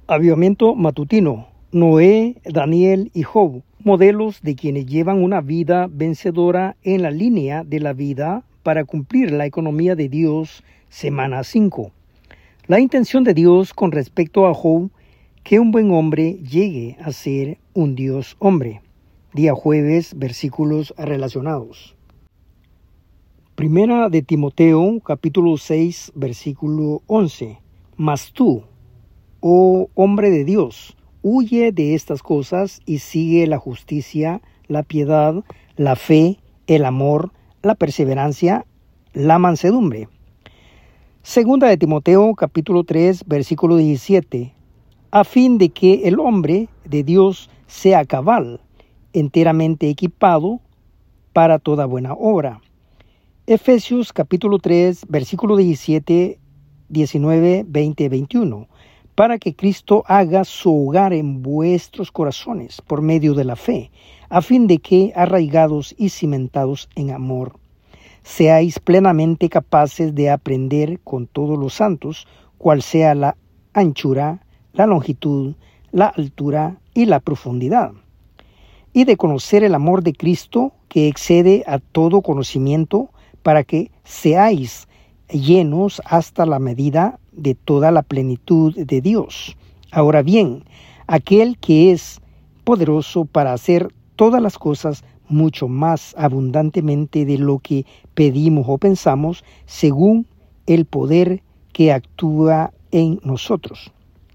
Avivamiento matutino. Noé, Daniel y Job, modelos de quienes llevan una vida vencedora en la línea de la vida para cumplir la economía de Dios, semana 5. La intención de Dios con respecto a Job, que un buen hombre llegue a ser un Dios hombre. Día jueves, versículos relacionados. Primera de Timoteo, capítulo 6, versículo 11. Mas tú, oh hombre de Dios, huye de estas cosas y sigue la justicia, la piedad, la fe, el amor, la perseverancia, la mansedumbre. Segunda de Timoteo, capítulo 3, versículo 17. A fin de que el hombre de Dios sea cabal, enteramente equipado para toda buena obra. Efesios capítulo 3, versículo 17, 19, 20, 21. Para que Cristo haga su hogar en vuestros corazones por medio de la fe, a fin de que, arraigados y cimentados en amor, seáis plenamente capaces de aprender con todos los santos cuál sea la anchura, la longitud, la altura y la profundidad, y de conocer el amor de Cristo que excede a todo conocimiento, para que seáis llenos hasta la medida de toda la plenitud de Dios. Ahora bien, aquel que es poderoso para hacer todas las cosas mucho más abundantemente de lo que pedimos o pensamos, según el poder que actúa en nosotros.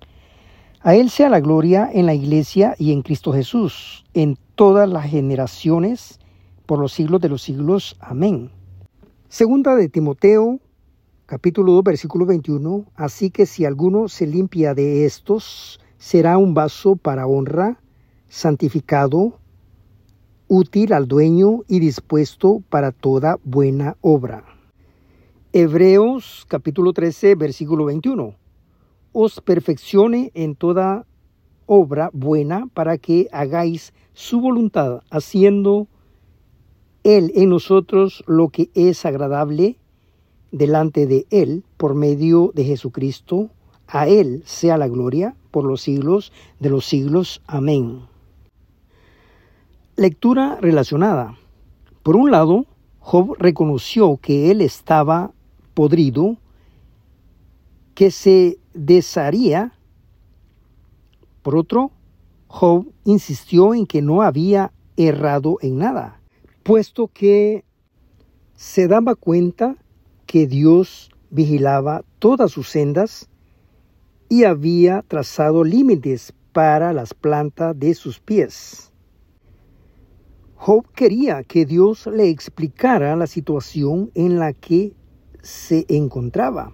A Él sea la gloria en la Iglesia y en Cristo Jesús, en todas las generaciones, por los siglos de los siglos. Amén. Segunda de Timoteo, capítulo 2, versículo 21. Así que si alguno se limpia de estos, será un vaso para honra, santificado, útil al dueño y dispuesto para toda buena obra. Hebreos, capítulo 13, versículo 21. Os perfeccione en toda obra buena para que hagáis su voluntad, haciendo Él en nosotros lo que es agradable delante de Él, por medio de Jesucristo. A Él sea la gloria por los siglos de los siglos. Amén. Lectura relacionada. Por un lado, Job reconoció que él estaba podrido, que se desharía. Por otro, Job insistió en que no había errado en nada, puesto que se daba cuenta que Dios vigilaba todas sus sendas y había trazado límites para las plantas de sus pies. Job quería que Dios le explicara la situación en la que se encontraba.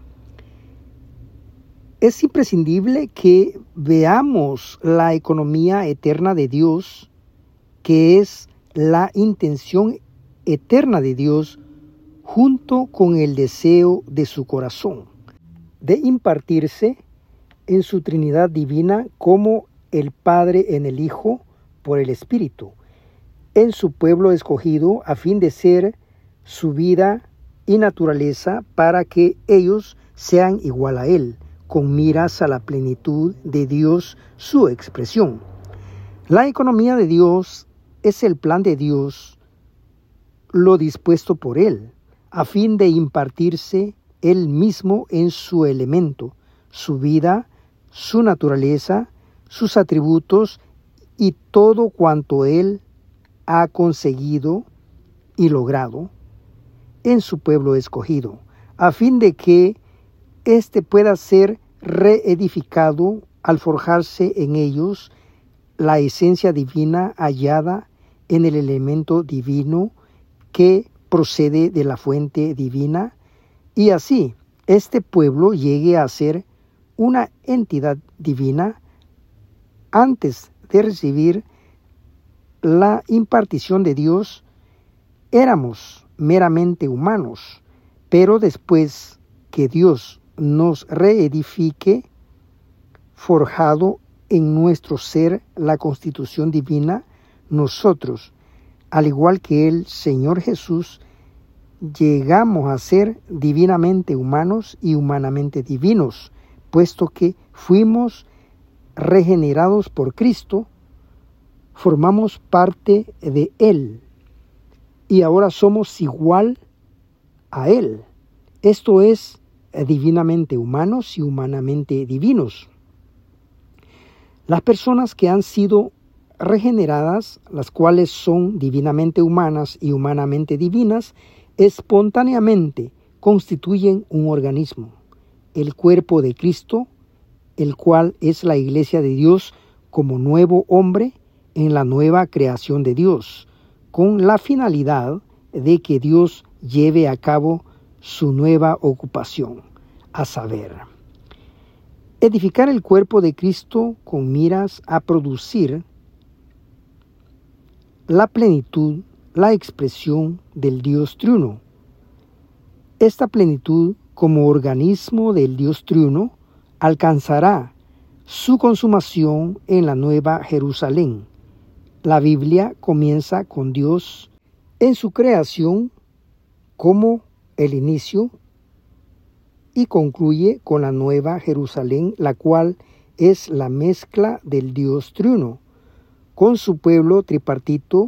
Es imprescindible que veamos la economía eterna de Dios, que es la intención eterna de Dios, junto con el deseo de su corazón, de impartirse en su Trinidad divina como el Padre en el Hijo por el Espíritu, en su pueblo escogido a fin de ser su vida y naturaleza para que ellos sean igual a Él, con miras a la plenitud de Dios, su expresión. La economía de Dios es el plan de Dios, lo dispuesto por Él, a fin de impartirse Él mismo en su elemento, su vida, su naturaleza, sus atributos y todo cuanto Él ha conseguido y logrado en su pueblo escogido, a fin de que éste pueda ser reedificado al forjarse en ellos la esencia divina hallada en el elemento divino que procede de la fuente divina, y así este pueblo llegue a ser una entidad divina. Antes de recibir la impartición de Dios, éramos meramente humanos, pero después que Dios nos reedifique, forjado en nuestro ser la constitución divina, nosotros, al igual que el Señor Jesús, llegamos a ser divinamente humanos y humanamente divinos, puesto que fuimos regenerados por Cristo, formamos parte de Él y ahora somos igual a Él. Esto es, divinamente humanos y humanamente divinos. Las personas que han sido regeneradas, las cuales son divinamente humanas y humanamente divinas, espontáneamente constituyen un organismo, el cuerpo de Cristo, el cual es la Iglesia de Dios como nuevo hombre en la nueva creación de Dios, con la finalidad de que Dios lleve a cabo su nueva ocupación, a saber, edificar el cuerpo de Cristo con miras a producir la plenitud, la expresión del Dios triuno. Esta plenitud, como organismo del Dios triuno, alcanzará su consumación en la Nueva Jerusalén. La Biblia comienza con Dios en su creación como el inicio y concluye con la Nueva Jerusalén, la cual es la mezcla del Dios triuno con su pueblo tripartito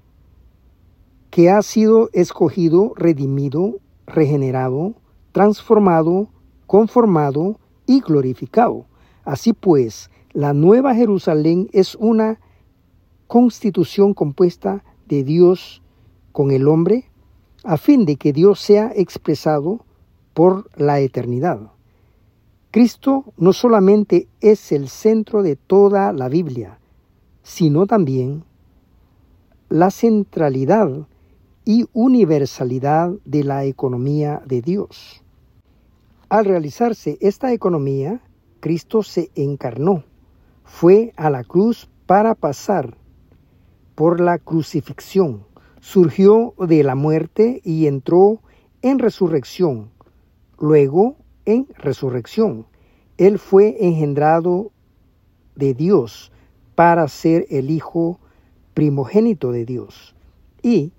que ha sido escogido, redimido, regenerado, transformado, conformado y glorificado. Así pues, la Nueva Jerusalén es una constitución compuesta de Dios con el hombre, a fin de que Dios sea expresado por la eternidad. Cristo no solamente es el centro de toda la Biblia, sino también la centralidad y universalidad de la economía de Dios. Al realizarse esta economía, Cristo se encarnó, fue a la cruz para pasar por la crucifixión, surgió de la muerte y entró en resurrección, luego en resurrección. Él fue engendrado de Dios para ser el Hijo primogénito de Dios. Y,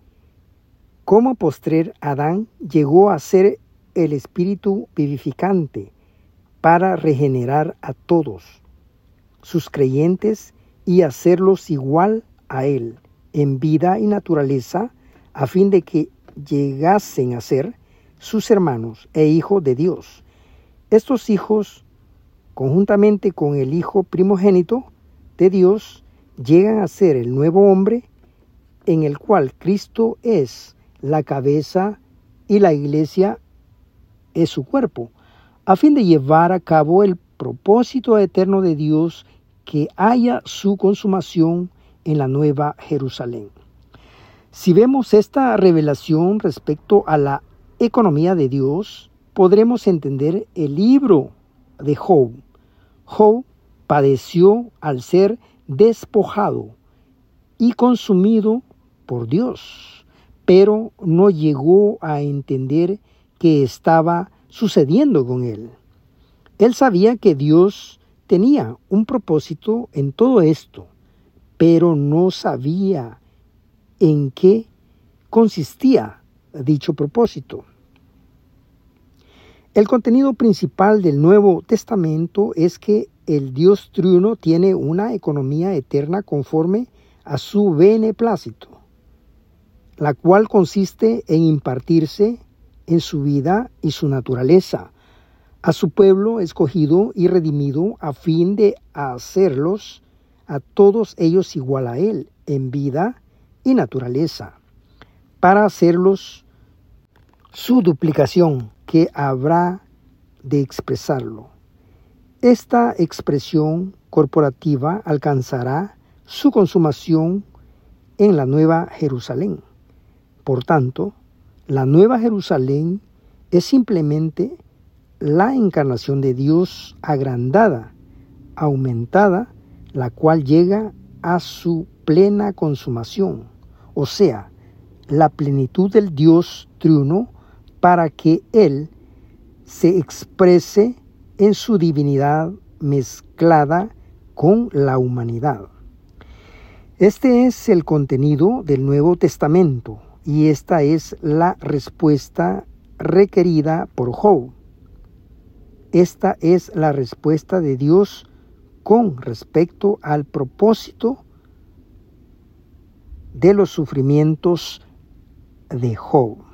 como postrer Adán, llegó a ser el Espíritu vivificante para regenerar a todos sus creyentes y hacerlos igual a Él en vida y naturaleza, a fin de que llegasen a ser sus hermanos e hijos de Dios. Estos hijos, conjuntamente con el Hijo primogénito de Dios, llegan a ser el nuevo hombre en el cual Cristo es la cabeza y la Iglesia es su cuerpo, a fin de llevar a cabo el propósito eterno de Dios, que haya su consumación en la Nueva Jerusalén. Si vemos esta revelación respecto a la economía de Dios, podremos entender el libro de Job. Job padeció al ser despojado y consumido por Dios, pero no llegó a entender qué estaba sucediendo con él. Él sabía que Dios tenía un propósito en todo esto, pero no sabía en qué consistía dicho propósito. El contenido principal del Nuevo Testamento es que el Dios triuno tiene una economía eterna conforme a su beneplácito, la cual consiste en impartirse en su vida y su naturaleza a su pueblo escogido y redimido, a fin de hacerlos a todos ellos igual a Él en vida y naturaleza, para hacerlos su duplicación, que habrá de expresarlo. Esta expresión corporativa alcanzará su consumación en la Nueva Jerusalén. Por tanto, la Nueva Jerusalén es simplemente la encarnación de Dios agrandada, aumentada, la cual llega a su plena consumación, o sea, la plenitud del Dios triuno, para que Él se exprese en su divinidad mezclada con la humanidad. Este es el contenido del Nuevo Testamento y esta es la respuesta requerida por Job. Esta es la respuesta de Dios con respecto al propósito de los sufrimientos de Job.